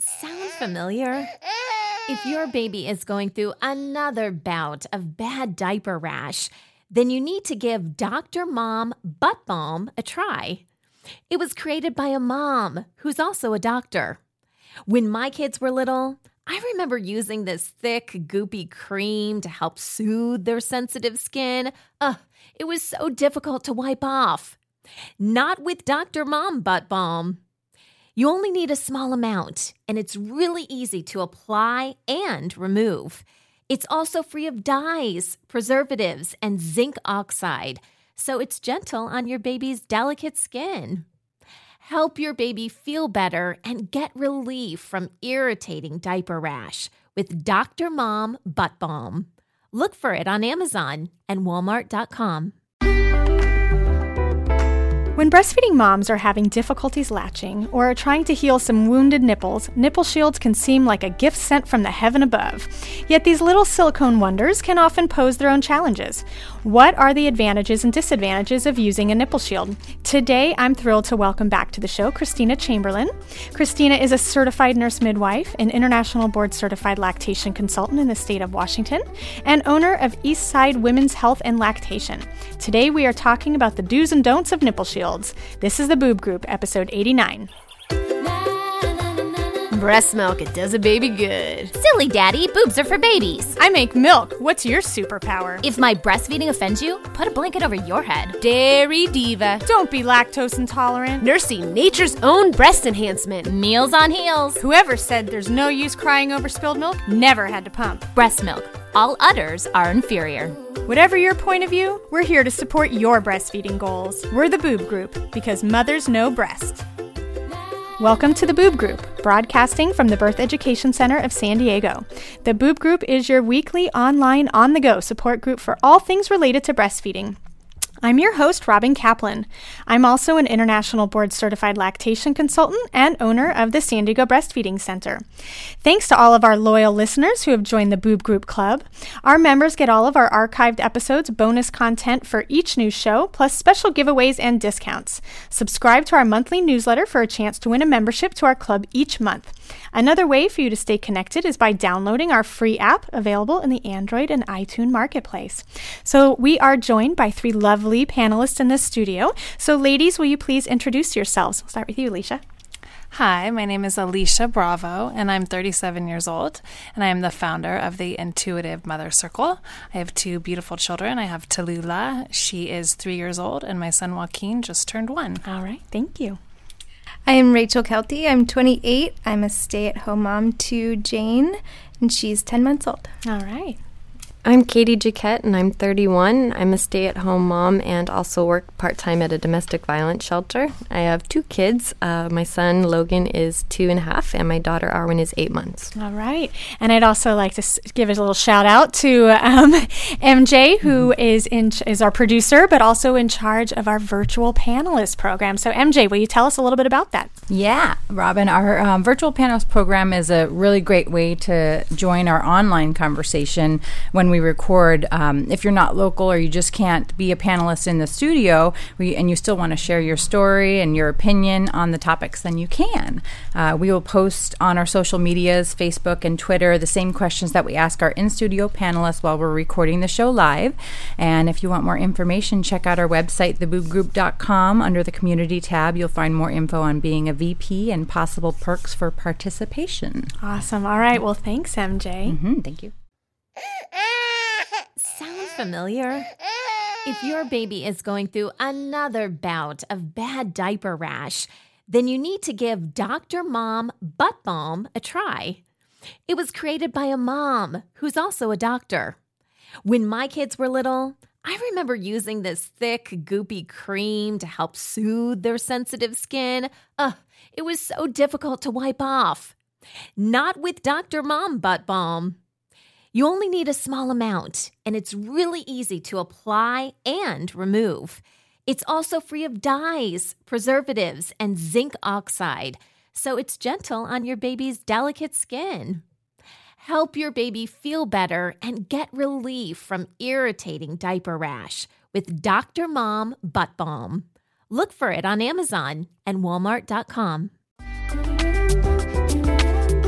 Sound familiar? If your baby is going through another bout of bad diaper rash, then you need to give Dr. Mom Butt Balm a try. It was created by a mom who's also a doctor. When my kids were little, I remember using this thick, goopy cream to help soothe their sensitive skin. It was so difficult to wipe off. Not with Dr. Mom Butt Balm. You only need a small amount, and it's really easy to apply and remove. It's also free of dyes, preservatives, and zinc oxide, so it's gentle on your baby's delicate skin. Help your baby feel better and get relief from irritating diaper rash with Dr. Mom Butt Balm. Look for it on Amazon and Walmart.com. When breastfeeding moms are having difficulties latching or are trying to heal some wounded nipples, nipple shields can seem like a gift sent from the heaven above. Yet these little silicone wonders can often pose their own challenges. What are the advantages and disadvantages of using a nipple shield? Today, I'm thrilled to welcome back to the show Christina Chamberlain. Christina is a certified nurse midwife, an international board certified lactation consultant in the state of Washington, and owner of Eastside Women's Health and Lactation. Today, we are talking about the do's and don'ts of nipple shields. This is the Boob Group, episode 89. Breast milk, it does a baby good. Silly daddy, boobs are for babies. I make milk. What's your superpower? If my breastfeeding offends you, put a blanket over your head. Dairy diva. Don't be lactose intolerant. Nursing nature's own breast enhancement. Meals on heels. Whoever said there's no use crying over spilled milk never had to pump. Breast milk. All udders are inferior. Whatever your point of view, we're here to support your breastfeeding goals. We're the Boob Group, because mothers know breast. Welcome to the Boob Group, broadcasting from the Birth Education Center of San Diego. The Boob Group is your weekly online on-the-go support group for all things related to breastfeeding. I'm your host, Robin Kaplan. I'm also an international board-certified lactation consultant and owner of the San Diego Breastfeeding Center. Thanks to all of our loyal listeners who have joined the Boob Group Club. Our members get all of our archived episodes, bonus content for each new show, plus special giveaways and discounts. Subscribe to our monthly newsletter for a chance to win a membership to our club each month. Another way for you to stay connected is by downloading our free app available in the Android and iTunes marketplace. So we are joined by three lovely panelists in this studio. So ladies, will you please introduce yourselves? We'll start with you, Alicia. Hi, my name is Alicia Bravo, and I'm 37 years old, and I am the founder of the Intuitive Mother Circle. I have two beautiful children. I have Tallulah. She is 3 years old, and my son Joaquin just turned 1. All right, thank you. I am Rachel Kelty. I'm 28. I'm a stay-at-home mom to Jane, and she's 10 months old. All right. I'm Katie Jaquette, and I'm 31. I'm a stay-at-home mom and also work part-time at a domestic violence shelter. I have two kids. My son, Logan, is 2.5, and my daughter, Arwen, is 8 months. All right. And I'd also like to give a little shout-out to MJ, who is our producer, but also in charge of our virtual panelist program. So, MJ, will you tell us a little bit about that? Yeah, Robin, our virtual panelist program is a really great way to join our online conversation when we record. If you're not local or you just can't be a panelist in the studio and you still want to share your story and your opinion on the topics, then you can. We will post on our social medias, Facebook and Twitter, the same questions that we ask our in-studio panelists while we're recording the show live. And if you want more information, check out our website, theboobgroup.com. Under the community tab, you'll find more info on being a VP and possible perks for participation. Awesome. All right. Well, thanks, MJ. Thank you. Sound familiar? If your baby is going through another bout of bad diaper rash, then you need to give Dr. Mom Butt Balm a try. It was created by a mom who's also a doctor. When my kids were little, I remember using this thick, goopy cream to help soothe their sensitive skin. It was so difficult to wipe off. Not with Dr. Mom Butt Balm. You only need a small amount, and it's really easy to apply and remove. It's also free of dyes, preservatives, and zinc oxide, so it's gentle on your baby's delicate skin. Help your baby feel better and get relief from irritating diaper rash with Dr. Mom Butt Balm. Look for it on Amazon and Walmart.com.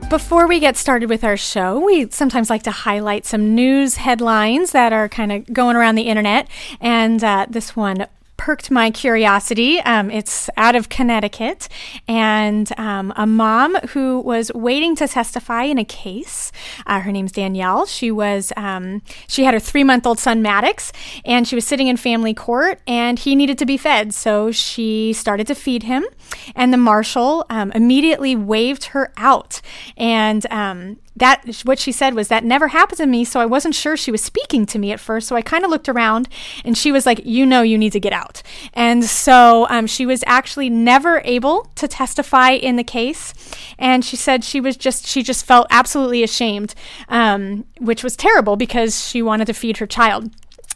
Before we get started with our show, we sometimes like to highlight some news headlines that are kind of going around the internet. And this one perked my curiosity. It's out of Connecticut, and a mom who was waiting to testify in a case. Her name's Danielle. She had her 3-month-old son Maddox, and she was sitting in family court, and he needed to be fed, so she started to feed him, and the marshal immediately waved her out, and that what she said was, "That never happened to me, so I wasn't sure she was speaking to me at first, so I kind of looked around," and she was like, "You need to get out." And so she was actually never able to testify in the case, and she said she just felt absolutely ashamed, which was terrible because she wanted to feed her child.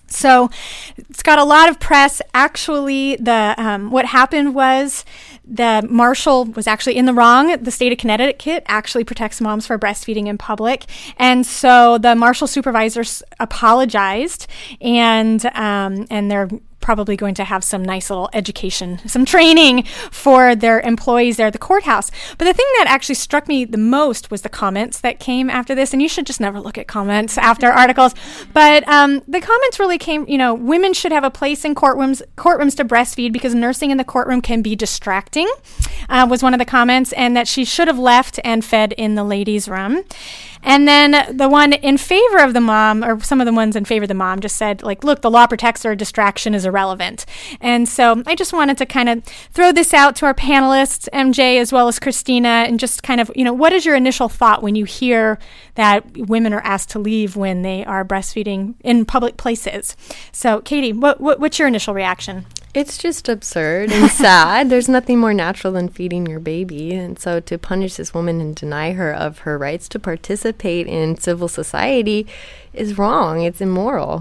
So it's got a lot of press. Actually, what happened was the marshal was actually in the wrong. The state of Connecticut actually protects moms for breastfeeding in public. And so the marshal supervisors apologized, and they're probably going to have some nice little education, some training for their employees there at the courthouse. But the thing that actually struck me the most was the comments that came after this. And you should just never look at comments after articles. But the comments really came, women should have a place in courtrooms to breastfeed because nursing in the courtroom can be distracting, was one of the comments, and that she should have left and fed in the ladies' room. And then the one in favor of the mom, or some of the ones in favor of the mom, just said, look, the law protects her, distraction is irrelevant. And so I just wanted to kind of throw this out to our panelists, MJ as well as Christina, and just kind of, what is your initial thought when you hear that women are asked to leave when they are breastfeeding in public places? So, Katie, what's your initial reaction? It's just absurd and sad. There's nothing more natural than feeding your baby. And so to punish this woman and deny her of her rights to participate in civil society is wrong. It's immoral.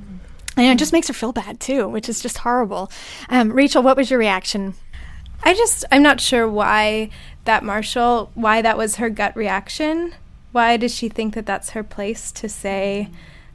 And it just makes her feel bad, too, which is just horrible. Rachel, what was your reaction? I'm not sure why that was her gut reaction. Why does she think that that's her place to say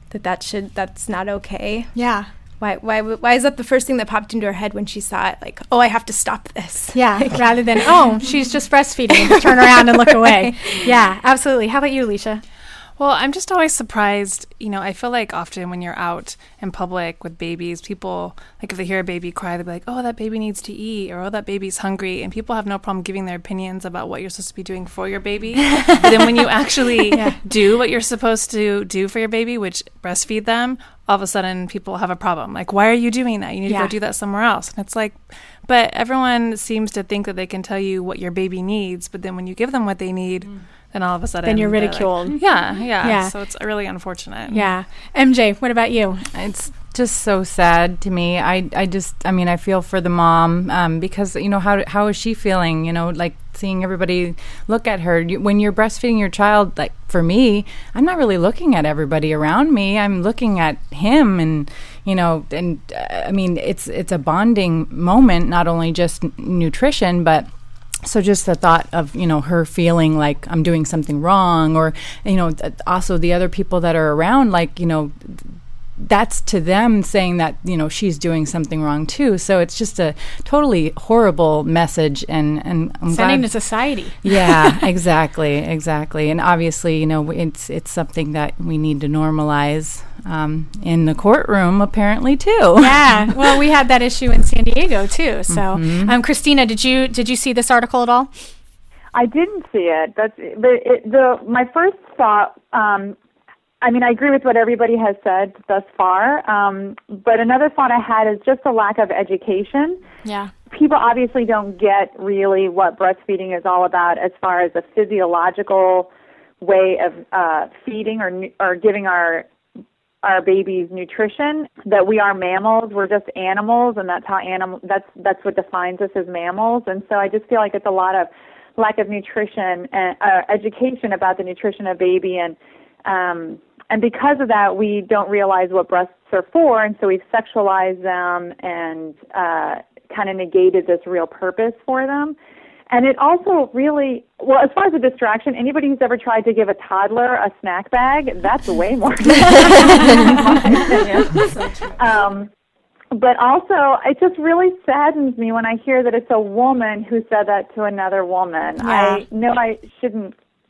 that's not okay? Yeah. Why is that the first thing that popped into her head when she saw it? Like, I have to stop this. Yeah, rather than, she's just breastfeeding, and just turn around and look away. Yeah, absolutely. How about you, Alicia? Well, I'm just always surprised. I feel like often when you're out in public with babies, people, if they hear a baby cry, they'll be like, "Oh, that baby needs to eat," or "Oh, that baby's hungry." And people have no problem giving their opinions about what you're supposed to be doing for your baby. But then when you actually do what you're supposed to do for your baby, which breastfeed them, all of a sudden people have a problem. Like, why are you doing that? You need to go do that somewhere else. And it's like, but everyone seems to think that they can tell you what your baby needs, but then when you give them what they need, then all of a sudden... Then you're ridiculed. Like, yeah. So it's really unfortunate. Yeah. MJ, what about you? It's just so sad to me. I feel for the mom because, how is she feeling? Seeing everybody look at her. When you're breastfeeding your child, for me, I'm not really looking at everybody around me. I'm looking at him and, it's a bonding moment, not only just nutrition, but so just the thought of, her feeling like I'm doing something wrong, or, also the other people that are around, that's to them saying that, she's doing something wrong too. So it's just a totally horrible message, and I'm sending to society. Yeah, exactly. And obviously, it's something that we need to normalize in the courtroom, apparently too. Yeah. Well, we had that issue in San Diego too. So, Christina, did you see this article at all? I didn't see it. My first thought. I agree with what everybody has said thus far, but another thought I had is just the lack of education. Yeah. People obviously don't get really what breastfeeding is all about as far as a physiological way of feeding or giving our babies nutrition. That we are mammals, we're just animals, and that's what defines us as mammals. And so I just feel like it's a lot of lack of nutrition and education about the nutrition of baby, and because of that, we don't realize what breasts are for, and so we've sexualized them and kind of negated this real purpose for them. And it also really, as far as a distraction, anybody who's ever tried to give a toddler a snack bag, that's way more in my opinion. But also, it just really saddens me when I hear that it's a woman who said that to another woman. Yeah. I know I shouldn't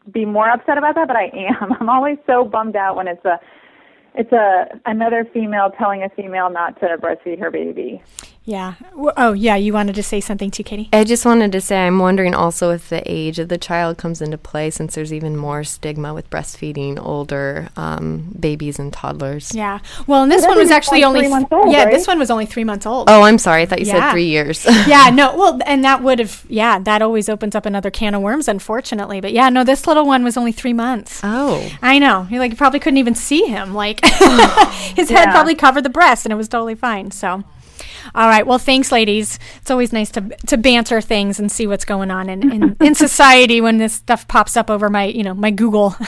be more upset about that, but I am. I'm always so bummed out when it's another female telling a female not to breastfeed her baby. Yeah. Oh, yeah. You wanted to say something too, Katie? I just wanted to say I'm wondering also if the age of the child comes into play, since there's even more stigma with breastfeeding older babies and toddlers. Yeah. Well, and this one was actually only 3 months old, right? This one was only 3 months old. Oh, I'm sorry. I thought you said 3 years. Yeah. No. Well, and that would have. Yeah. That always opens up another can of worms, unfortunately. But yeah, no. This little one was only 3 months. Oh. I know. You probably couldn't even see him. His head probably covered the breast, and it was totally fine. So. All right. Well, thanks, ladies. It's always nice to banter things and see what's going on in society when this stuff pops up over my Google.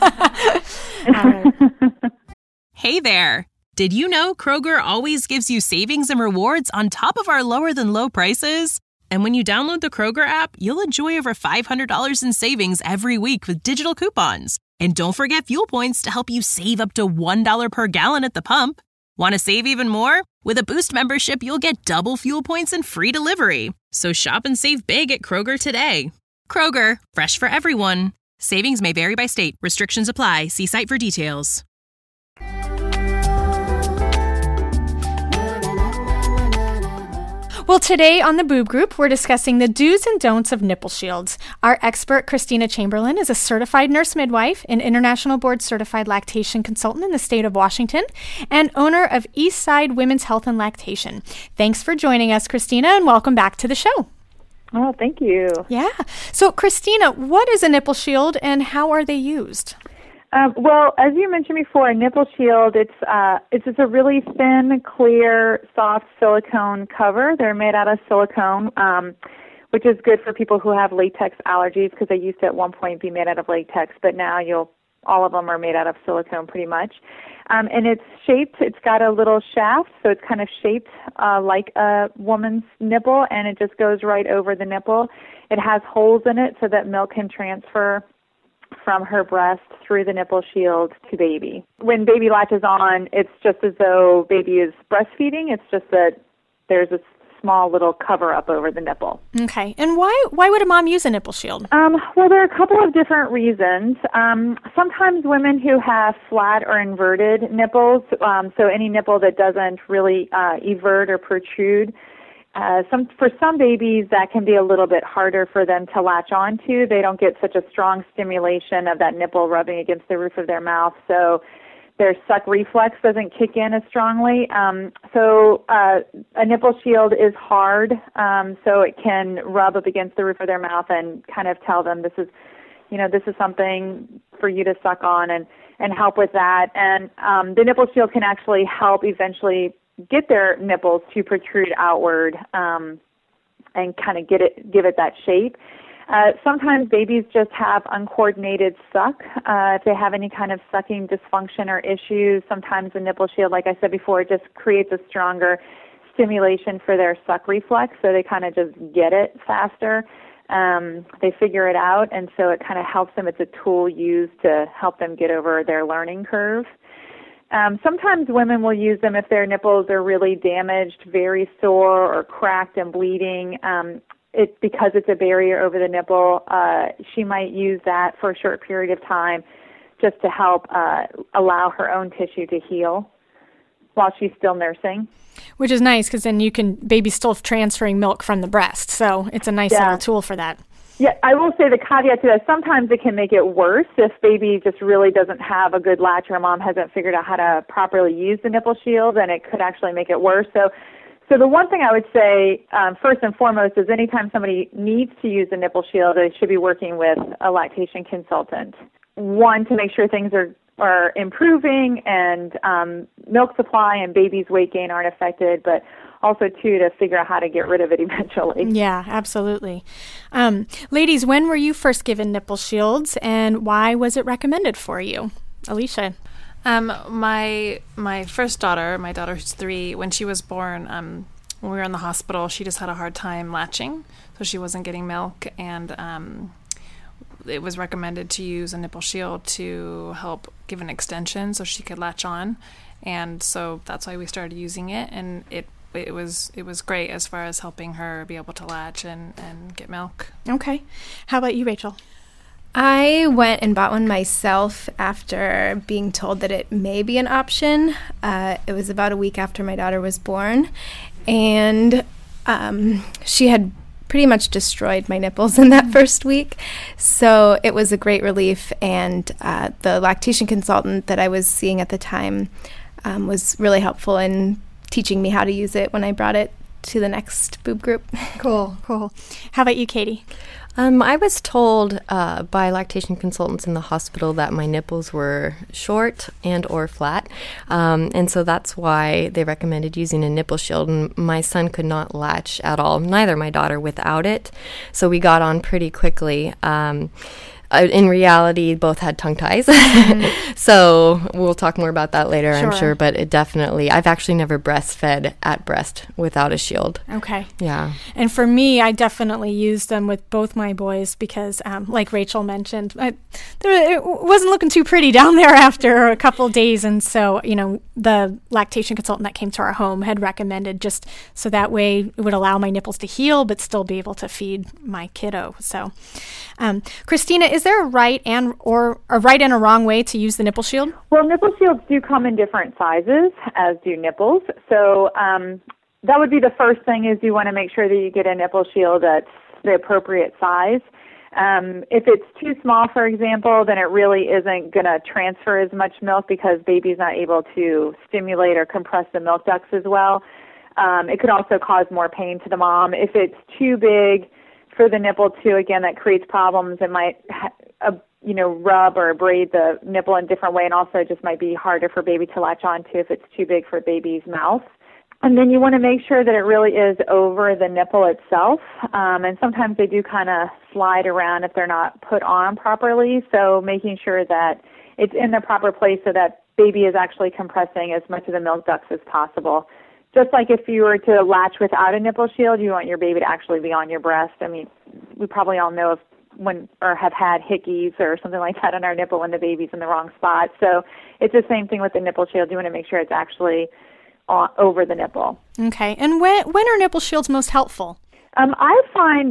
Hey there. Did you know Kroger always gives you savings and rewards on top of our lower than low prices? And when you download the Kroger app, you'll enjoy over $500 in savings every week with digital coupons. And don't forget fuel points to help you save up to $1 per gallon at the pump. Want to save even more? With a Boost membership, you'll get double fuel points and free delivery. So shop and save big at Kroger today. Kroger, fresh for everyone. Savings may vary by state. Restrictions apply. See site for details. Well, today on the Boob Group, we're discussing the do's and don'ts of nipple shields. Our expert, Christina Chamberlain, is a certified nurse midwife, an international board certified lactation consultant in the state of Washington, and owner of Eastside Women's Health and Lactation. Thanks for joining us, Christina, and welcome back to the show. Oh, thank you. Yeah. So, Christina, what is a nipple shield and how are they used? Well, as you mentioned before, a nipple shield, it's just a really thin, clear, soft silicone cover. They're made out of silicone, which is good for people who have latex allergies, because they used to at one point be made out of latex, but now all of them are made out of silicone pretty much. And it's shaped, it's got a little shaft, so it's kind of shaped like a woman's nipple, and it just goes right over the nipple. It has holes in it so that milk can transfer from her breast through the nipple shield to baby. When baby latches on, it's just as though baby is breastfeeding. It's just that there's a small little cover up over the nipple. Okay. And why would a mom use a nipple shield? Well, there are a couple of different reasons. Sometimes women who have flat or inverted nipples, so any nipple that doesn't really evert or protrude, for some babies, that can be a little bit harder for them to latch onto. They don't get such a strong stimulation of that nipple rubbing against the roof of their mouth, so their suck reflex doesn't kick in as strongly. So a nipple shield is hard, so it can rub up against the roof of their mouth and kind of tell them this is something for you to suck on and help with that. And the nipple shield can actually help eventually get their nipples to protrude outward and kind of give it that shape. Sometimes babies just have uncoordinated suck. If they have any kind of sucking dysfunction or issues, sometimes the nipple shield, like I said before, just creates a stronger stimulation for their suck reflex, so they kind of just get it faster. They figure it out, and so it kind of helps them. It's a tool used to help them get over their learning curve. Sometimes women will use them if their nipples are really damaged, very sore, or cracked and bleeding. Because it's a barrier over the nipple, she might use that for a short period of time just to help allow her own tissue to heal while she's still nursing. Which is nice, because then baby's still transferring milk from the breast, so it's a nice little tool for that. Yeah, I will say the caveat to that, sometimes it can make it worse if baby just really doesn't have a good latch or mom hasn't figured out how to properly use the nipple shield, and it could actually make it worse. So the one thing I would say, first and foremost, is anytime somebody needs to use a nipple shield, they should be working with a lactation consultant. One, to make sure things are improving and milk supply and baby's weight gain aren't affected, but also, too, to figure out how to get rid of it eventually. Yeah, absolutely. Ladies, when were you first given nipple shields, and why was it recommended for you? Alicia? My first daughter, my daughter who's 3, when she was born, when we were in the hospital, she just had a hard time latching, so she wasn't getting milk, and it was recommended to use a nipple shield to help give an extension so she could latch on, and so that's why we started using it, and it was great as far as helping her be able to latch and get milk. Okay. How about you, Rachel? I went and bought one myself after being told that it may be an option. It was about a week after my daughter was born, and she had pretty much destroyed my nipples in that first week. So it was a great relief, and the lactation consultant that I was seeing at the time was really helpful in teaching me how to use it when I brought it to the next boob group. Cool. How about you, Katie? I was told by lactation consultants in the hospital that my nipples were short and or flat, and so that's why they recommended using a nipple shield. And my son could not latch at all, neither my daughter, without it, so we got on pretty quickly. In reality, both had tongue ties. So we'll talk more about that later, I'm sure. But it definitely, I've actually never breastfed at breast without a shield. Okay. Yeah. And for me, I definitely used them with both my boys because, like Rachel mentioned, it wasn't looking too pretty down there after a couple days. And so, the lactation consultant that came to our home had recommended just so that way it would allow my nipples to heal, but still be able to feed my kiddo. So, Christina, is there a right and a wrong way to use the nipple shield? Well, nipple shields do come in different sizes, as do nipples. So that would be the first thing, is you want to make sure that you get a nipple shield that's the appropriate size. If it's too small, for example, then it really isn't going to transfer as much milk because baby's not able to stimulate or compress the milk ducts as well. It could also cause more pain to the mom. If it's too big for the nipple too, again, that creates problems. It might, rub or abrade the nipple in a different way, and also just might be harder for baby to latch onto if it's too big for baby's mouth. And then you want to make sure that it really is over the nipple itself. And sometimes they do kind of slide around if they're not put on properly. So making sure that it's in the proper place so that baby is actually compressing as much of the milk ducts as possible. Just like if you were to latch without a nipple shield, you want your baby to actually be on your breast. I mean, we probably all know or have had hickeys or something like that on our nipple when the baby's in the wrong spot. So it's the same thing with the nipple shield. You want to make sure it's actually over the nipple. Okay. And when are nipple shields most helpful? I find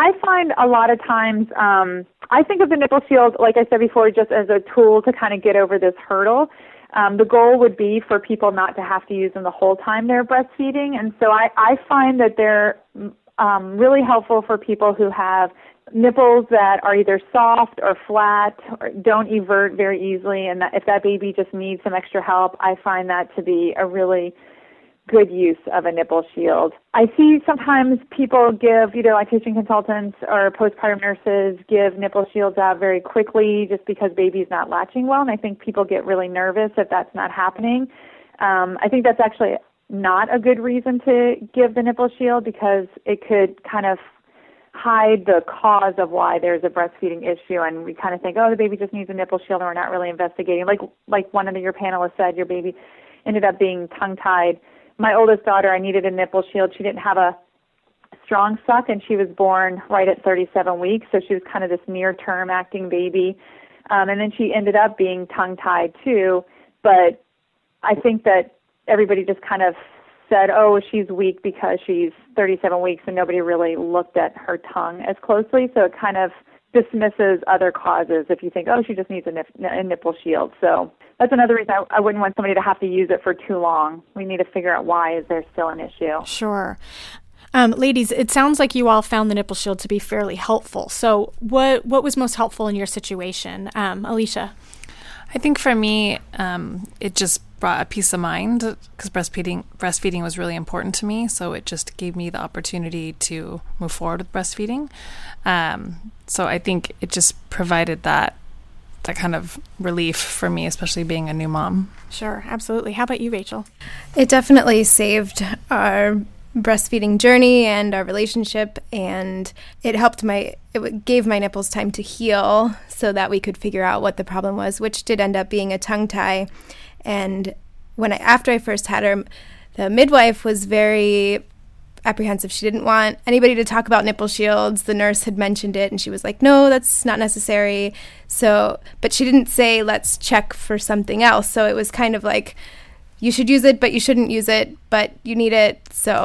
a lot of times, I think of the nipple shield, like I said before, just as a tool to kind of get over this hurdle. The goal would be for people not to have to use them the whole time they're breastfeeding. And so I find that they're really helpful for people who have nipples that are either soft or flat or don't evert very easily. And if that baby just needs some extra help, I find that to be a really good use of a nipple shield. I see sometimes people give, either lactation consultants or postpartum nurses give nipple shields out very quickly just because baby's not latching well, and I think people get really nervous if that's not happening. I think that's actually not a good reason to give the nipple shield because it could kind of hide the cause of why there's a breastfeeding issue, and we kind of think, the baby just needs a nipple shield, and we're not really investigating. Like one of your panelists said, your baby ended up being tongue-tied. My oldest daughter, I needed a nipple shield. She didn't have a strong suck, and she was born right at 37 weeks, so she was kind of this near-term acting baby. And then she ended up being tongue-tied too, but I think that everybody just kind of said, she's weak because she's 37 weeks, and nobody really looked at her tongue as closely, so it kind of dismisses other causes if you think, she just needs a nipple shield. So that's another reason I wouldn't want somebody to have to use it for too long. We need to figure out why is there still an issue. Sure. Ladies, it sounds like you all found the nipple shield to be fairly helpful. So what was most helpful in your situation? Alicia? I think for me, it just brought a peace of mind because breastfeeding was really important to me. So it just gave me the opportunity to move forward with breastfeeding. So I think it just provided that kind of relief for me, especially being a new mom. Sure, absolutely. How about you, Rachel? It definitely saved our breastfeeding journey and our relationship, and it gave my nipples time to heal so that we could figure out what the problem was, which did end up being a tongue tie. And after I first had her, the midwife was very apprehensive. She didn't want anybody to talk about nipple shields. The nurse had mentioned it, and she was like, no, that's not necessary. But she didn't say, let's check for something else. So it was kind of like, you should use it, but you shouldn't use it, but you need it. So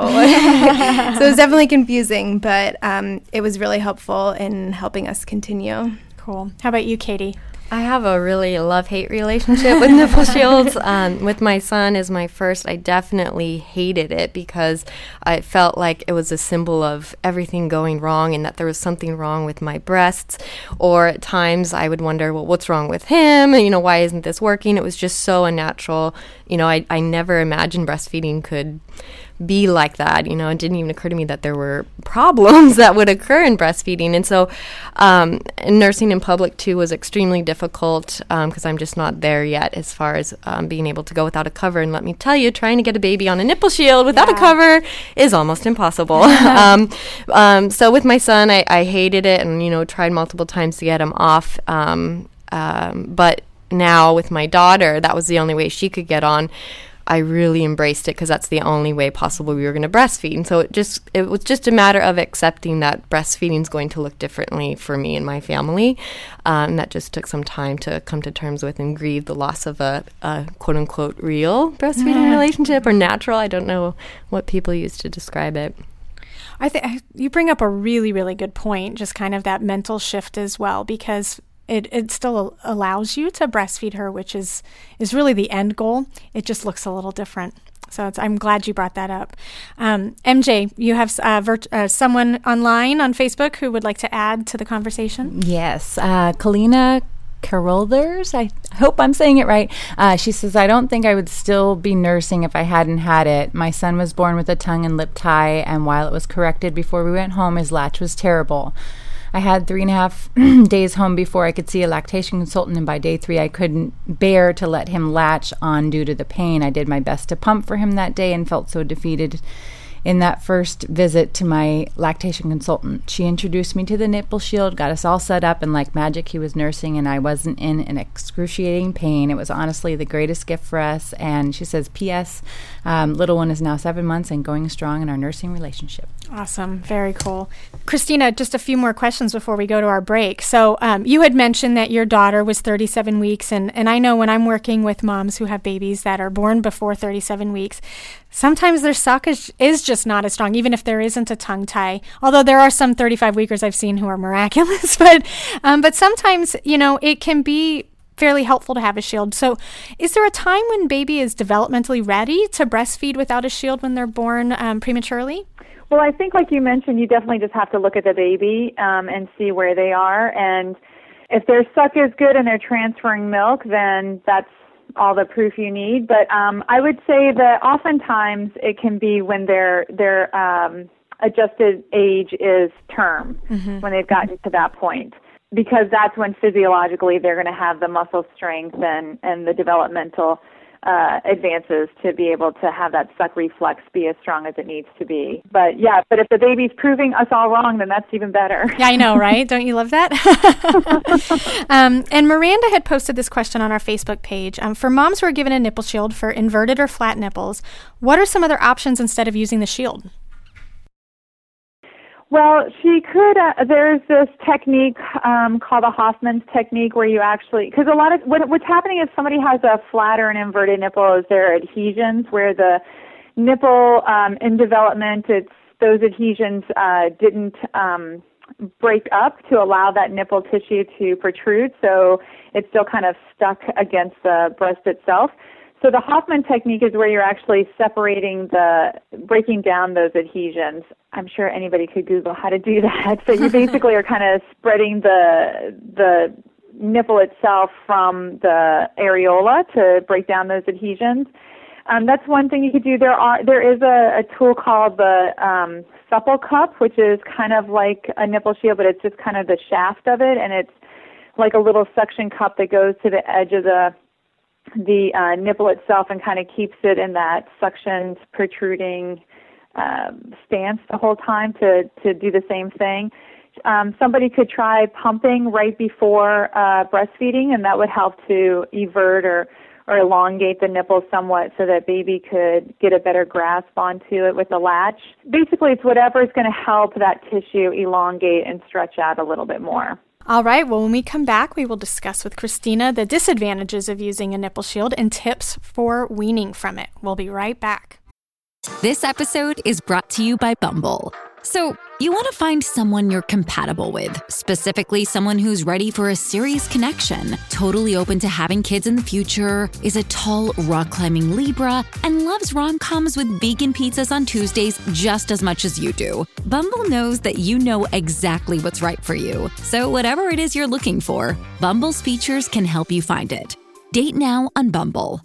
it was definitely confusing, but it was really helpful in helping us continue. Cool. How about you, Katie? I have a really love-hate relationship with nipple shields. With my son as my first, I definitely hated it because I felt like it was a symbol of everything going wrong and that there was something wrong with my breasts. Or at times I would wonder, well, what's wrong with him? Why isn't this working? It was just so unnatural. I never imagined breastfeeding could be like that. It didn't even occur to me that there were problems that would occur in breastfeeding. And so nursing in public too was extremely difficult because I'm just not there yet as far as being able to go without a cover. And let me tell you, trying to get a baby on a nipple shield without a cover is almost impossible. So with my son, I hated it and tried multiple times to get him off. But now with my daughter, that was the only way she could get on. I really embraced it because that's the only way possible we were going to breastfeed. And so it was just a matter of accepting that breastfeeding is going to look differently for me and my family. And that just took some time to come to terms with and grieve the loss of a quote-unquote real breastfeeding relationship or natural. I don't know what people use to describe it. I think you bring up a really, really good point, just kind of that mental shift as well, because it still allows you to breastfeed her, which is really the end goal. It just looks a little different. So I'm glad you brought that up. MJ, you have someone online on Facebook who would like to add to the conversation? Yes. Kalina Carothers, I hope I'm saying it right. She says, I don't think I would still be nursing if I hadn't had it. My son was born with a tongue and lip tie, and while it was corrected before we went home, his latch was terrible. I had 3.5 days home before I could see a lactation consultant, and by day 3, I couldn't bear to let him latch on due to the pain. I did my best to pump for him that day and felt so defeated in that first visit to my lactation consultant. She introduced me to the nipple shield, got us all set up, and like magic, he was nursing, and I wasn't in an excruciating pain. It was honestly the greatest gift for us. And she says, P.S., little one is now 7 months and going strong in our nursing relationship. Awesome. Very cool. Christina, just a few more questions before we go to our break. So you had mentioned that your daughter was 37 weeks, and I know when I'm working with moms who have babies that are born before 37 weeks, sometimes their suck is just not as strong, even if there isn't a tongue tie. Although there are some 35-weekers I've seen who are miraculous, but sometimes, it can be fairly helpful to have a shield. So is there a time when baby is developmentally ready to breastfeed without a shield when they're born prematurely? Well, I think like you mentioned, you definitely just have to look at the baby and see where they are. And if their suck is good and they're transferring milk, then that's all the proof you need. But I would say that oftentimes it can be when their adjusted age is term, when they've gotten to that point, because that's when physiologically they're going to have the muscle strength and the developmental advances to be able to have that suck reflex be as strong as it needs to be. But if the baby's proving us all wrong, then that's even better. Yeah, I know, right? Don't you love that? And Miranda had posted this question on our Facebook page. For moms who are given a nipple shield for inverted or flat nipples, what are some other options instead of using the shield? Well, she could, there's this technique called a Hoffman's technique where you actually, because a lot of, what's happening if somebody has a flat or an inverted nipple is there are adhesions where the nipple in development, those adhesions didn't break up to allow that nipple tissue to protrude, so it's still kind of stuck against the breast itself. So the Hoffman technique is where you're actually breaking down those adhesions. I'm sure anybody could Google how to do that. So you basically are kind of spreading the nipple itself from the areola to break down those adhesions. That's one thing you could do. There is a tool called the supple cup, which is kind of like a nipple shield, but it's just kind of the shaft of it, and it's like a little suction cup that goes to the edge of the nipple itself and kind of keeps it in that suctioned, protruding stance the whole time to do the same thing. Somebody could try pumping right before breastfeeding, and that would help to evert or elongate the nipple somewhat so that baby could get a better grasp onto it with the latch. Basically, it's whatever is going to help that tissue elongate and stretch out a little bit more. All right, well, when we come back, we will discuss with Christina the disadvantages of using a nipple shield and tips for weaning from it. We'll be right back. This episode is brought to you by Bumble. So, You want to find someone you're compatible with, specifically someone who's ready for a serious connection, totally open to having kids in the future, is a tall, rock-climbing Libra, and loves rom-coms with vegan pizzas on Tuesdays just as much as you do. Bumble knows that you know exactly what's right for you. So whatever it is you're looking for, Bumble's features can help you find it. Date now on Bumble.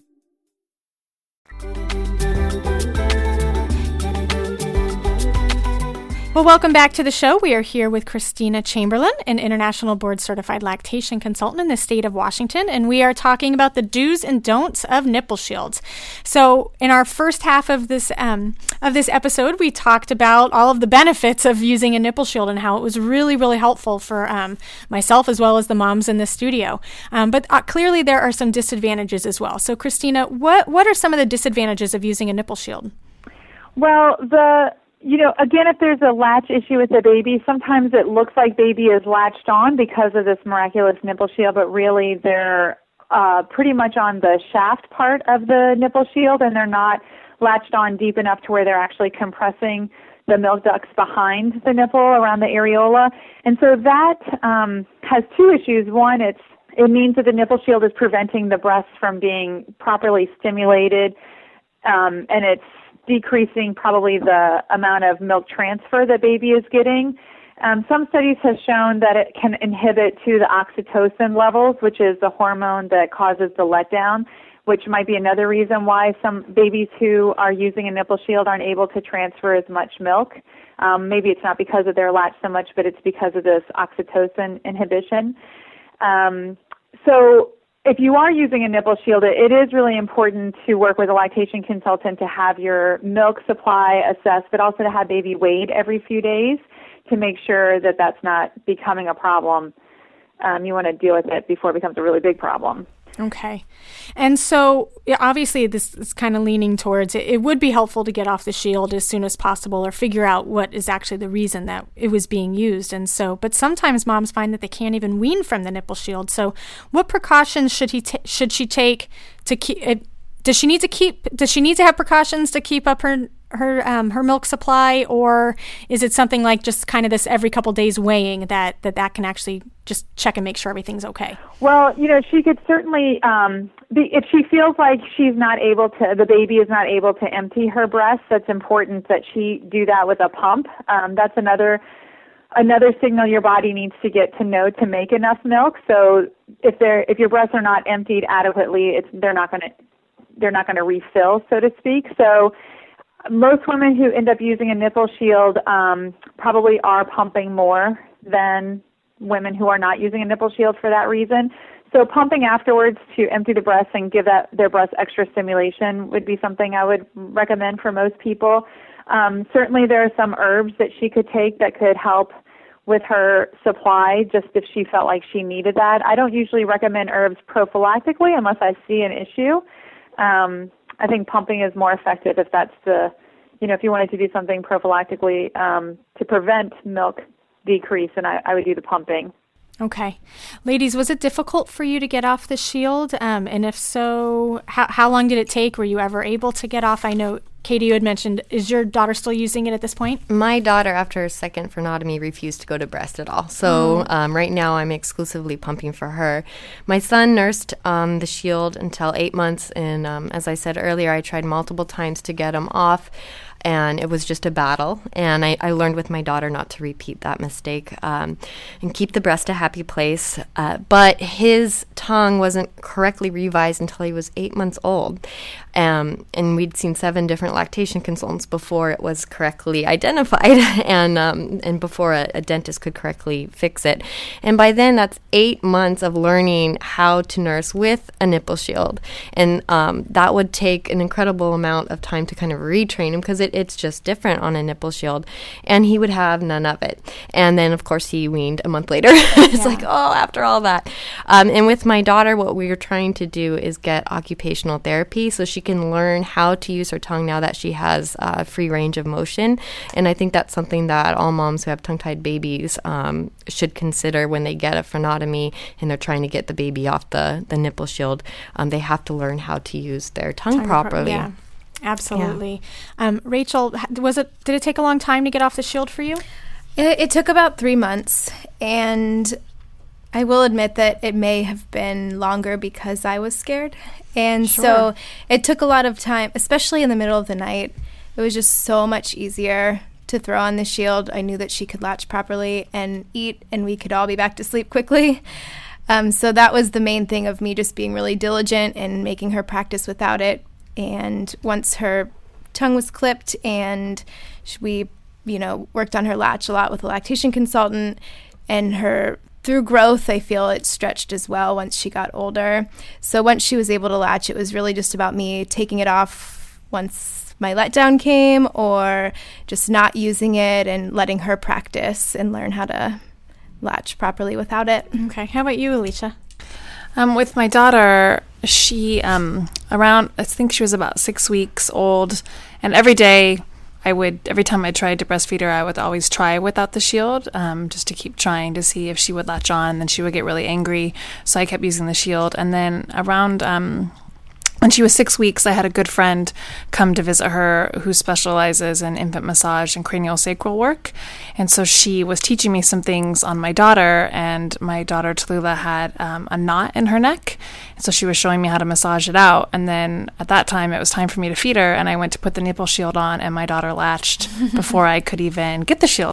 Well, welcome back to the show. We are here with Christina Chamberlain, an international board-certified lactation consultant in the state of Washington, and we are talking about the do's and don'ts of nipple shields. So, in our first half of this episode, we talked about all of the benefits of using a nipple shield and how it was really, really helpful for myself as well as the moms in the studio. But clearly, there are some disadvantages as well. So, Christina, what are some of the disadvantages of using a nipple shield? Well, again, if there's a latch issue with the baby, sometimes it looks like baby is latched on because of this miraculous nipple shield, but really they're pretty much on the shaft part of the nipple shield, and they're not latched on deep enough to where they're actually compressing the milk ducts behind the nipple around the areola. And so that has two issues. One, it means that the nipple shield is preventing the breasts from being properly stimulated, and it's decreasing probably the amount of milk transfer that baby is getting. Some studies have shown that it can inhibit the oxytocin levels, which is the hormone that causes the letdown, which might be another reason why some babies who are using a nipple shield aren't able to transfer as much milk. Maybe it's not because of their latch so much, but it's because of this oxytocin inhibition. So if you are using a nipple shield, it is really important to work with a lactation consultant to have your milk supply assessed, but also to have baby weighed every few days to make sure that that's not becoming a problem. You want to deal with it before it becomes a really big problem. Okay. And so obviously this is kind of leaning towards it would be helpful to get off the shield as soon as possible or figure out what is actually the reason that it was being used. And so, but sometimes moms find that they can't even wean from the nipple shield. So what precautions should she take to keep, does she need to have precautions to keep up her milk supply, or is it something like just kind of this every couple days weighing that can actually just check and make sure everything's okay? Well, she could certainly, if she feels like the baby is not able to empty her breast, that's important that she do that with a pump. That's another signal your body needs to get to know to make enough milk. So if your breasts are not emptied adequately, they're not going to refill, so to speak. So most women who end up using a nipple shield probably are pumping more than women who are not using a nipple shield for that reason. So pumping afterwards to empty the breasts and give their breasts extra stimulation would be something I would recommend for most people. Certainly there are some herbs that she could take that could help with her supply, just if she felt like she needed that. I don't usually recommend herbs prophylactically unless I see an issue. I think pumping is more effective if that's if you wanted to do something prophylactically to prevent milk decrease, and I would do the pumping. Okay. Ladies, was it difficult for you to get off the shield? And if so, how long did it take? Were you ever able to get off? I know, Katie, you had mentioned, is your daughter still using it at this point? My daughter, after her second frenotomy, refused to go to breast at all. So right now I'm exclusively pumping for her. My son nursed the shield until 8 months. And as I said earlier, I tried multiple times to get him off. And it was just a battle. And I learned with my daughter not to repeat that mistake and keep the breast a happy place. But his tongue wasn't correctly revised until he was 8 months old. And we'd seen 7 different lactation consultants before it was correctly identified and before a dentist could correctly fix it. And by then, that's 8 months of learning how to nurse with a nipple shield. And that would take an incredible amount of time to kind of retrain him because it's just different on a nipple shield. And he would have none of it. And then, of course, he weaned a month later. It's like, after all that. And with my daughter, what we were trying to do is get occupational therapy so she can learn how to use her tongue now that she has free range of motion. And I think that's something that all moms who have tongue-tied babies should consider when they get a frenotomy and they're trying to get the baby off the nipple shield. They have to learn how to use their tongue properly. Yeah. Absolutely. Yeah. Rachel, did it take a long time to get off the shield for you? It took about 3 months, and I will admit that it may have been longer because I was scared. And so it took a lot of time, especially in the middle of the night. It was just so much easier to throw on the Shield. I knew that she could latch properly and eat, and we could all be back to sleep quickly. So that was the main thing of me just being really diligent and making her practice without it. And once her tongue was clipped and we, worked on her latch a lot with a lactation consultant, and through growth, I feel it stretched as well once she got older. So once she was able to latch, it was really just about me taking it off once my letdown came, or just not using it and letting her practice and learn how to latch properly without it. Okay. How about you, Alicia? With my daughter, she, I think she was about 6 weeks old, and every time I tried to breastfeed her, I would always try without the Shield, just to keep trying to see if she would latch on. Then she would get really angry, so I kept using the Shield. And then around when she was 6 weeks, I had a good friend come to visit her who specializes in infant massage and craniosacral work. And so she was teaching me some things on my daughter, and my daughter Tallulah had a knot in her neck. And so she was showing me how to massage it out. And then at that time, it was time for me to feed her, and I went to put the nipple shield on, and my daughter latched before I could even get the shield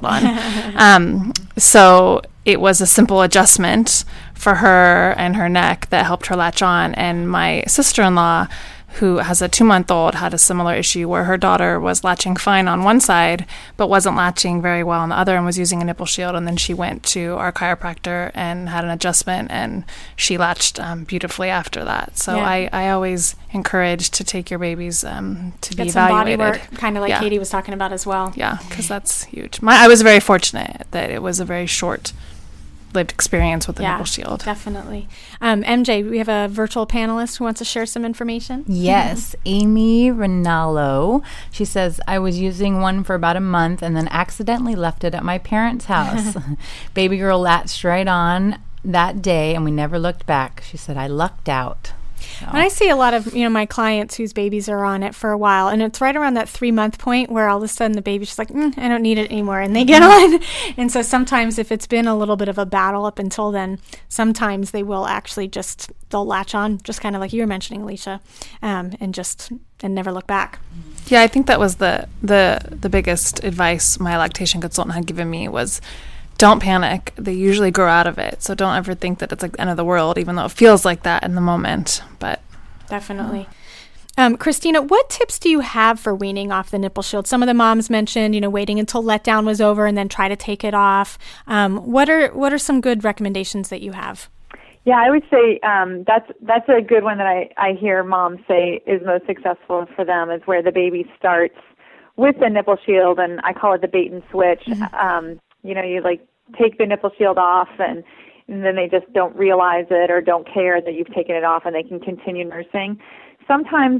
on. So it was a simple adjustment for her and her neck that helped her latch on. And my sister-in-law, who has a 2-month-old, had a similar issue where her daughter was latching fine on one side but wasn't latching very well on the other, and was using a nipple shield. And then she went to our chiropractor and had an adjustment, and she latched beautifully after that. So yeah. I always encourage to take your babies to be evaluated. Some body work, kind of like Katie was talking about as well. Yeah, because that's huge. I was very fortunate that it was a very short lived experience with the nipple shield. Definitely. MJ, we have a virtual panelist who wants to share some information. Yes, Amy Rinaldo. She says, I was using one for about a month and then accidentally left it at my parents' house. Baby girl latched right on that day, and we never looked back. She said, I lucked out. So. And I see a lot of, my clients whose babies are on it for a while, and it's right around that 3-month point where all of a sudden the baby's just like, I don't need it anymore, and they get on. And so sometimes if it's been a little bit of a battle up until then, sometimes they will actually they'll latch on, just kind of like you were mentioning, Alicia, and never look back. Yeah, I think that was the biggest advice my lactation consultant had given me was, don't panic. They usually grow out of it. So don't ever think that it's like the end of the world, even though it feels like that in the moment. But definitely. Christina, what tips do you have for weaning off the nipple shield? Some of the moms mentioned, waiting until letdown was over and then try to take it off. What are some good recommendations that you have? Yeah, I would say that's a good one that I hear moms say is most successful for them, is where the baby starts with the nipple shield, and I call it the bait and switch. Mm-hmm. You take the nipple shield off, and then they just don't realize it or don't care that you've taken it off, and they can continue nursing. Sometimes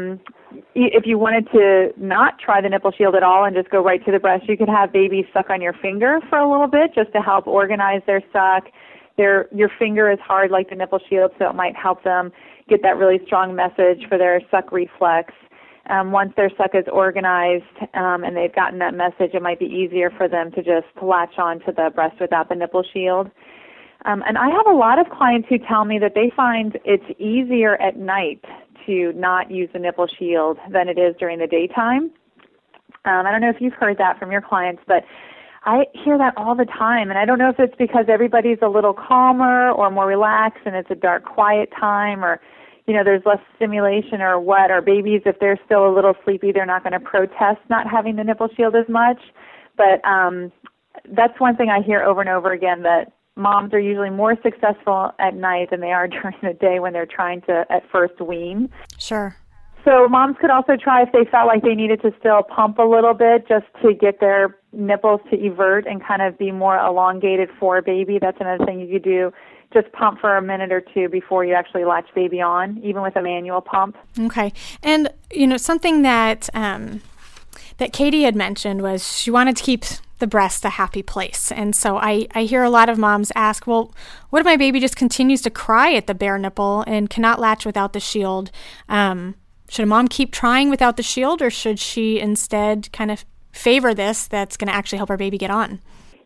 if you wanted to not try the nipple shield at all and just go right to the breast, you could have babies suck on your finger for a little bit just to help organize their suck. Your finger is hard like the nipple shield, so it might help them get that really strong message for their suck reflex. Once their suck is organized and they've gotten that message, it might be easier for them to just latch on to the breast without the nipple shield. And I have a lot of clients who tell me that they find it's easier at night to not use the nipple shield than it is during the daytime. I don't know if you've heard that from your clients, but I hear that all the time. And I don't know if it's because everybody's a little calmer or more relaxed and it's a dark, quiet time, or there's less stimulation or what, or babies, if they're still a little sleepy, they're not going to protest not having the nipple shield as much. But that's one thing I hear over and over again, that moms are usually more successful at night than they are during the day when they're trying to at first wean. Sure. So moms could also try, if they felt like they needed to still pump a little bit just to get their nipples to evert and kind of be more elongated for baby. That's another thing you could do. Just pump for a minute or two before you actually latch baby on, even with a manual pump. Okay. And, something that that Katie had mentioned was she wanted to keep the breast a happy place. And so I hear a lot of moms ask, well, what if my baby just continues to cry at the bare nipple and cannot latch without the shield? Should a mom keep trying without the shield, or should she instead kind of favor this that's going to actually help her baby get on?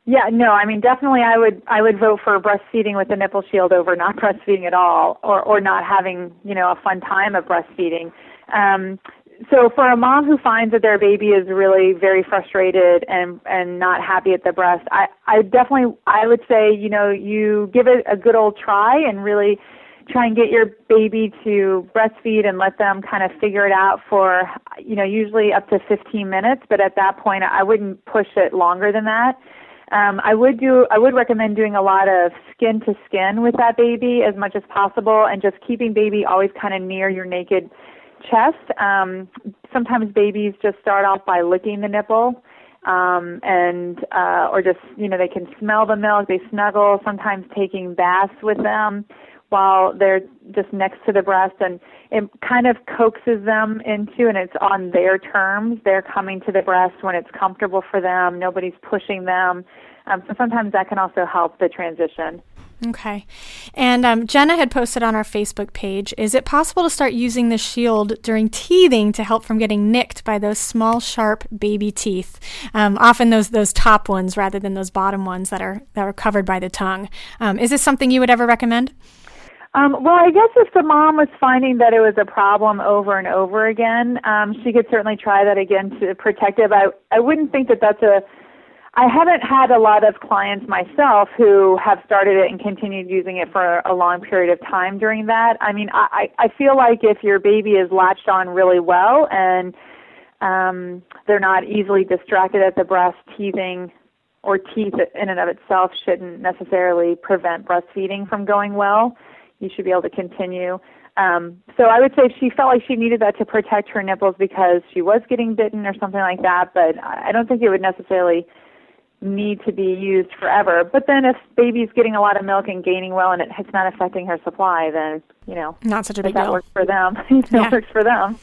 Yeah, no, I mean, definitely I would vote for breastfeeding with the nipple shield over not breastfeeding at all, or not having, a fun time of breastfeeding. So for a mom who finds that their baby is really very frustrated and not happy at the breast, I would say, you give it a good old try and really try and get your baby to breastfeed and let them kind of figure it out for, usually up to 15 minutes. But at that point, I wouldn't push it longer than that. I would recommend doing a lot of skin to skin with that baby as much as possible, and just keeping baby always kind of near your naked chest. Sometimes babies just start off by licking the nipple, or just, they can smell the milk, they snuggle, sometimes taking baths with them while they're just next to the breast, and it kind of coaxes them into, and it's on their terms. They're coming to the breast when it's comfortable for them. Nobody's pushing them. So sometimes that can also help the transition. Okay. And Jenna had posted on our Facebook page, is it possible to start using the shield during teething to help from getting nicked by those small, sharp baby teeth? Often those top ones rather than those bottom ones that are covered by the tongue. Is this something you would ever recommend? Well, I guess if the mom was finding that it was a problem over and over again, she could certainly try that again to protect it. I wouldn't think that I haven't had a lot of clients myself who have started it and continued using it for a long period of time during that. I mean, I feel like if your baby is latched on really well and they're not easily distracted at the breast, teething or teeth in and of itself shouldn't necessarily prevent breastfeeding from going well. You should be able to continue. So I would say if she felt like she needed that to protect her nipples because she was getting bitten or something like that, but I don't think it would necessarily need to be used forever. But then if baby's getting a lot of milk and gaining well and it's not affecting her supply, then, not such a big deal. That works for them. It works for them.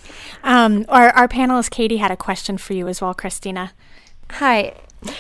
Our panelist Katie had a question for you as well, Christina. Hi.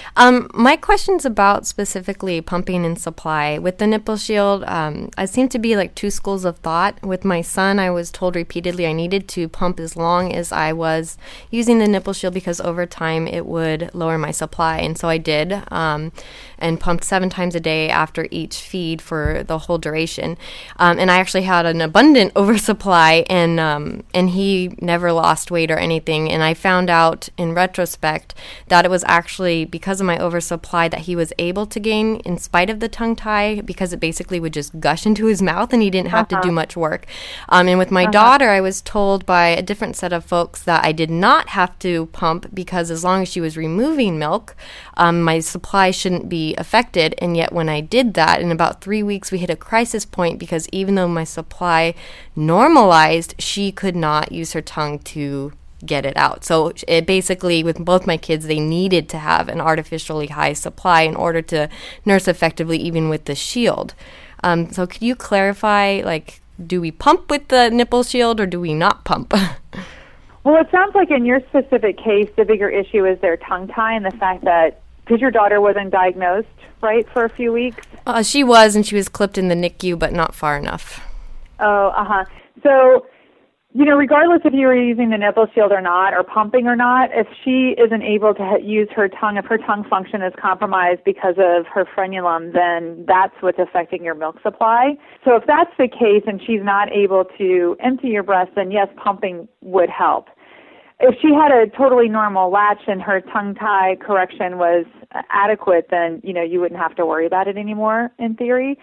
My question's about specifically pumping and supply. With the nipple shield, I seem to be like two schools of thought. With my son, I was told repeatedly I needed to pump as long as I was using the nipple shield because over time it would lower my supply. And so I did, and pumped 7 times a day after each feed for the whole duration. And I actually had an abundant oversupply, and he never lost weight or anything. And I found out in retrospect that it was actually because of my oversupply that he was able to gain in spite of the tongue tie, because it basically would just gush into his mouth and he didn't have to do much work. And with my daughter, I was told by a different set of folks that I did not have to pump because as long as she was removing milk, my supply shouldn't be affected. And yet when I did that, in about 3 weeks, we hit a crisis point because even though my supply normalized, she could not use her tongue to get it out. So it basically, with both my kids, they needed to have an artificially high supply in order to nurse effectively, even with the shield. So could you clarify, do we pump with the nipple shield or do we not pump? Well, it sounds like in your specific case, the bigger issue is their tongue tie and the fact that, because your daughter wasn't diagnosed, right, for a few weeks? She was, and she was clipped in the NICU, but not far enough. Oh, So, regardless if you were using the nipple shield or not, or pumping or not, if she isn't able to use her tongue, if her tongue function is compromised because of her frenulum, then that's what's affecting your milk supply. So if that's the case and she's not able to empty your breast, then yes, pumping would help. If she had a totally normal latch and her tongue tie correction was adequate, then, you wouldn't have to worry about it anymore, in theory.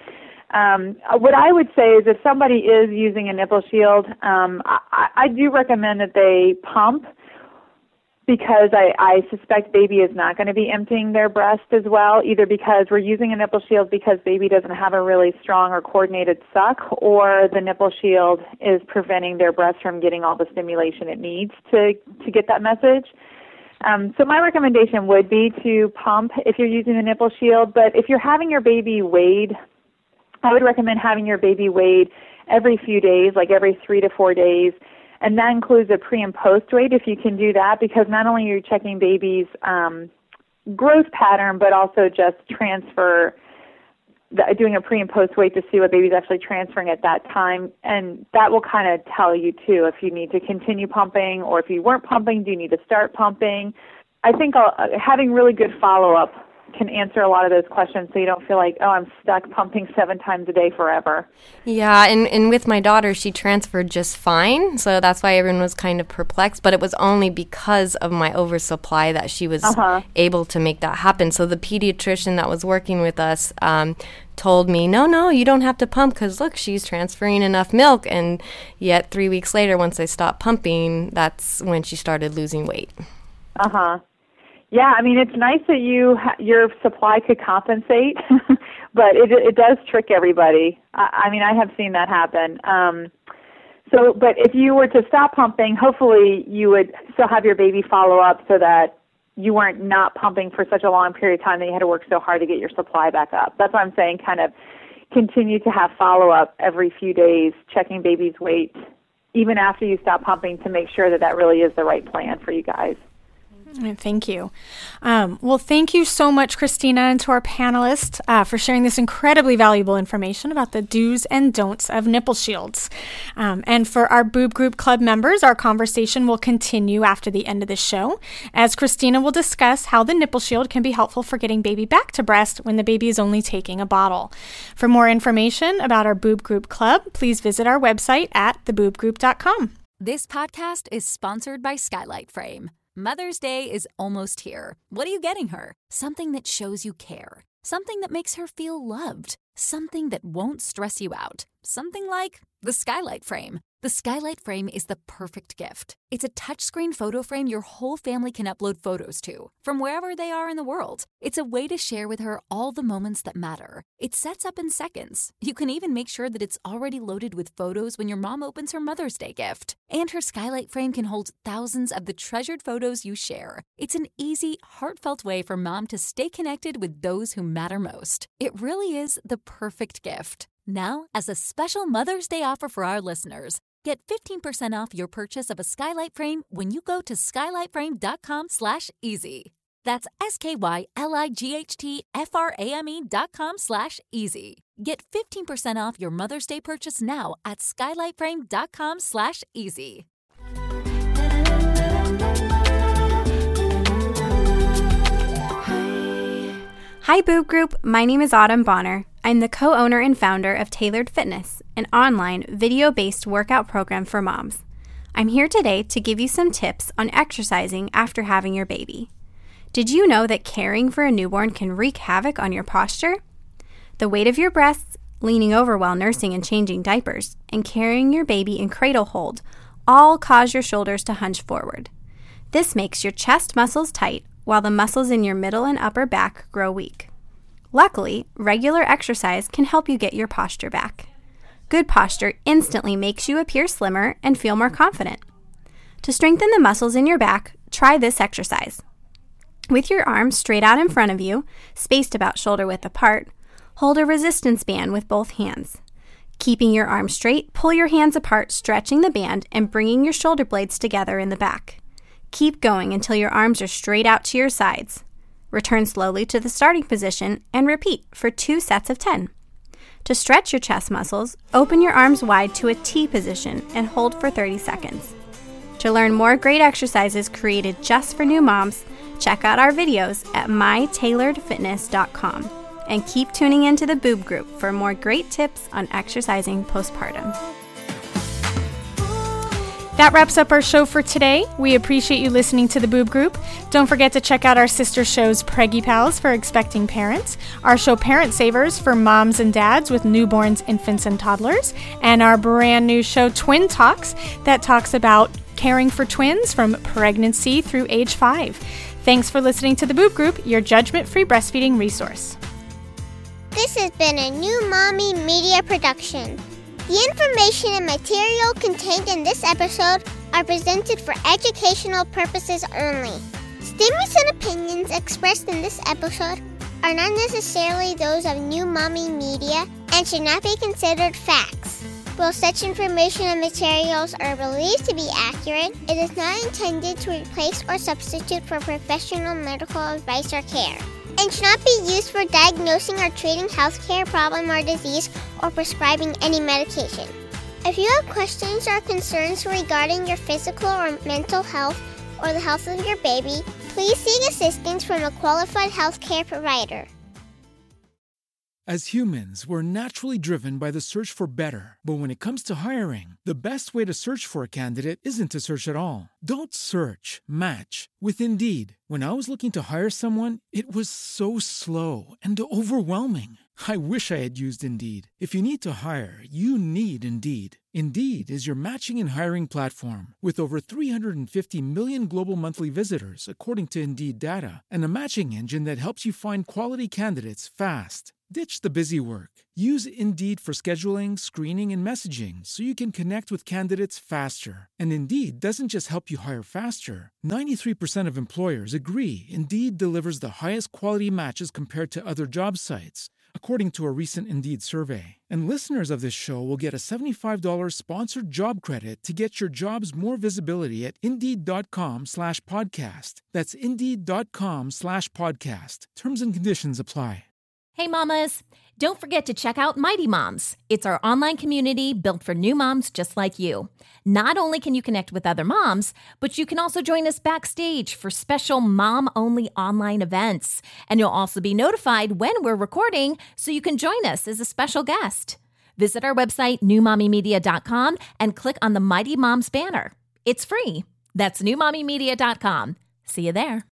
What I would say is if somebody is using a nipple shield, I do recommend that they pump, because I suspect baby is not going to be emptying their breast as well, either because we're using a nipple shield because baby doesn't have a really strong or coordinated suck, or the nipple shield is preventing their breast from getting all the stimulation it needs to get that message. So my recommendation would be to pump if you're using the nipple shield, but if you're having your baby weighed, I would recommend having your baby weighed every few days, like every 3 to 4 days, and that includes a pre- and post-weight if you can do that, because not only are you checking baby's growth pattern, but also just doing a pre- and post-weight to see what baby's actually transferring at that time, and that will kind of tell you, too, if you need to continue pumping, or if you weren't pumping, do you need to start pumping? I think having really good follow-up can answer a lot of those questions so you don't feel like, oh, I'm stuck pumping 7 times a day forever. Yeah, and with my daughter, she transferred just fine, so that's why everyone was kind of perplexed, but it was only because of my oversupply that she was able to make that happen. So the pediatrician that was working with us told me, no, you don't have to pump because, look, she's transferring enough milk, and yet 3 weeks later, once I stopped pumping, that's when she started losing weight. Yeah, I mean, it's nice that your supply could compensate, but it does trick everybody. I mean, I have seen that happen. But if you were to stop pumping, hopefully you would still have your baby follow up so that you weren't not pumping for such a long period of time that you had to work so hard to get your supply back up. That's what I'm saying, kind of continue to have follow-up every few days, checking baby's weight, even after you stop pumping, to make sure that really is the right plan for you guys. Thank you. Well, thank you so much, Christina, and to our panelists for sharing this incredibly valuable information about the do's and don'ts of nipple shields. And for our Boob Group Club members, our conversation will continue after the end of the show, as Christina will discuss how the nipple shield can be helpful for getting baby back to breast when the baby is only taking a bottle. For more information about our Boob Group Club, please visit our website at theboobgroup.com. This podcast is sponsored by Skylight Frame. Mother's Day is almost here. What are you getting her? Something that shows you care. Something that makes her feel loved. Something that won't stress you out. Something like the Skylight Frame. The Skylight Frame is the perfect gift. It's a touchscreen photo frame your whole family can upload photos to, from wherever they are in the world. It's a way to share with her all the moments that matter. It sets up in seconds. You can even make sure that it's already loaded with photos when your mom opens her Mother's Day gift. And her Skylight Frame can hold thousands of the treasured photos you share. It's an easy, heartfelt way for mom to stay connected with those who matter most. It really is the perfect gift. Now, as a special Mother's Day offer for our listeners, get 15% off your purchase of a Skylight Frame when you go to skylightframe.com/easy. That's SKYLIGHTFRAME.com/easy. Get 15% off your Mother's Day purchase now at skylightframe.com/easy. Hi, Boob Group. My name is Autumn Bonner. I'm the co-owner and founder of Tailored Fitness, an online video-based workout program for moms. I'm here today to give you some tips on exercising after having your baby. Did you know that caring for a newborn can wreak havoc on your posture? The weight of your breasts, leaning over while nursing and changing diapers, and carrying your baby in cradle hold all cause your shoulders to hunch forward. This makes your chest muscles tight while the muscles in your middle and upper back grow weak. Luckily, regular exercise can help you get your posture back. Good posture instantly makes you appear slimmer and feel more confident. To strengthen the muscles in your back, try this exercise. With your arms straight out in front of you, spaced about shoulder width apart, hold a resistance band with both hands. Keeping your arms straight, pull your hands apart, stretching the band and bringing your shoulder blades together in the back. Keep going until your arms are straight out to your sides. Return slowly to the starting position and repeat for 2 sets of 10. To stretch your chest muscles, open your arms wide to a T position and hold for 30 seconds. To learn more great exercises created just for new moms, check out our videos at mytailoredfitness.com and keep tuning into the Boob Group for more great tips on exercising postpartum. That wraps up our show for today. We appreciate you listening to the Boob Group. Don't forget to check out our sister shows Preggy Pals for expecting parents, our show Parent Savers for moms and dads with newborns, infants, and toddlers, and our brand new show Twin Talks that talks about caring for twins from pregnancy through age 5. Thanks for listening to the Boob Group, your judgment-free breastfeeding resource. This has been a New Mommy Media production. The information and material contained in this episode are presented for educational purposes only. Statements and opinions expressed in this episode are not necessarily those of New Mommy Media and should not be considered facts. While such information and materials are believed to be accurate, it is not intended to replace or substitute for professional medical advice or care, and should not be used for diagnosing or treating healthcare problem or disease or prescribing any medication. If you have questions or concerns regarding your physical or mental health or the health of your baby, Please seek assistance from a qualified healthcare provider. As humans, we're naturally driven by the search for better. But when it comes to hiring, the best way to search for a candidate isn't to search at all. Don't search, match with Indeed. When I was looking to hire someone, it was so slow and overwhelming. I wish I had used Indeed. If you need to hire, you need Indeed. Indeed is your matching and hiring platform with over 350 million global monthly visitors, according to Indeed data, and a matching engine that helps you find quality candidates fast. Ditch the busy work. Use Indeed for scheduling, screening, and messaging so you can connect with candidates faster. And Indeed doesn't just help you hire faster. 93% of employers agree Indeed delivers the highest quality matches compared to other job sites, according to a recent Indeed survey. And listeners of this show will get a $75 sponsored job credit to get your jobs more visibility at Indeed.com/podcast. That's Indeed.com/podcast. Terms and conditions apply. Hey mamas, don't forget to check out Mighty Moms. It's our online community built for new moms just like you. Not only can you connect with other moms, but you can also join us backstage for special mom-only online events. And you'll also be notified when we're recording so you can join us as a special guest. Visit our website, newmommymedia.com, and click on the Mighty Moms banner. It's free. That's newmommymedia.com. See you there.